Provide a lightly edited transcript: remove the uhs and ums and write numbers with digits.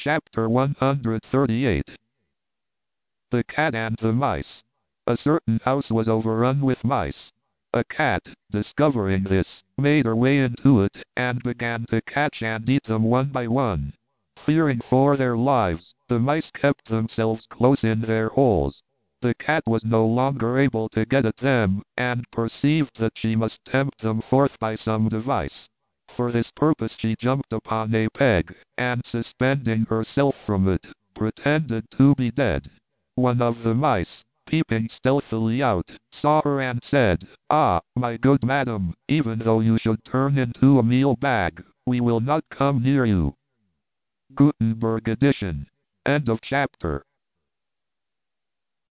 Chapter 138. The Cat and the Mice. A certain house was overrun with mice. A cat, discovering this, made her way into it, and began to catch and eat them one by one. Fearing for their lives, the mice kept themselves close in their holes. The cat was no longer able to get at them, and perceived that she must tempt them forth by some device. For this purpose she jumped upon a peg, and suspending herself from it, pretended to be dead. One of the mice, peeping stealthily out, saw her and said, "Ah, my good madam, even though you should turn into a meal bag, we will not come near you." Gutenberg edition. End of chapter.